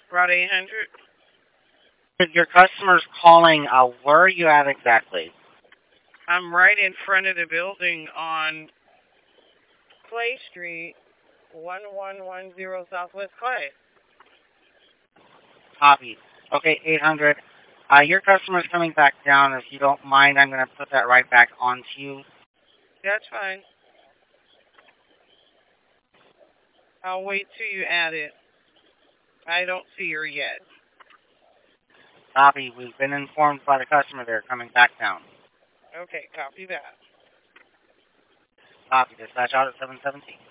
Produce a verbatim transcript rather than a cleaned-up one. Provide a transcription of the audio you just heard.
Route eight hundred. Your customer's calling. Uh, where are you at exactly? I'm right in front of the building on Clay Street, one one one zero Southwest Clay. Copy. Okay, eight hundred. Uh, your customer's coming back down. If you don't mind, I'm going to put that right back onto you. That's fine. I'll wait till you add it. I don't see her yet. Copy. We've been informed by the customer they're coming back down. Okay, copy that. Copy. Dispatch out at seven seventeen.